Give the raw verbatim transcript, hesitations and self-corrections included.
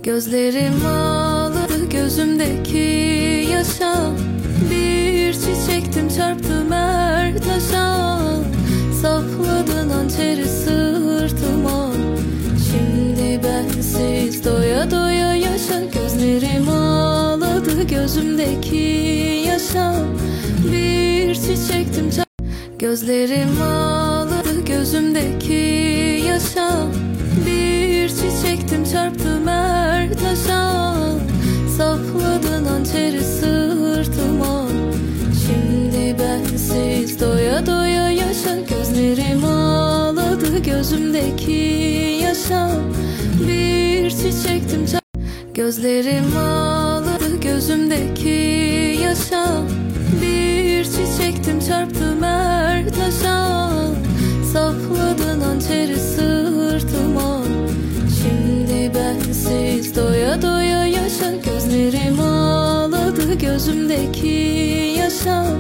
Gözlerim ağladı gözümdeki yaşa. Bir çiçektim çarptım her taşa. Sapladın hançeri sırtıma. Şimdi bensiz doya doya yaşa. Gözlerim ağladı gözümdeki yaşa. Bir çiçektim çarptım. Gözlerim ağladı gözümdeki yaşa. Bir çiçektim çarptım her taşa. Sapladın hançeri sırtıma. Şimdi bensiz doya doya yaşa. Gözlerim ağladı gözümdeki yaşa. Bir çiçektim çarptım. Gözlerim ağladı gözümdeki yaşa. Bir çiçektim çarptım her taşa. Sapladın hançeri sırtıma. Şimdi bensiz doya doya yaşa. Gözlerim ağladı gözümdeki yaşa.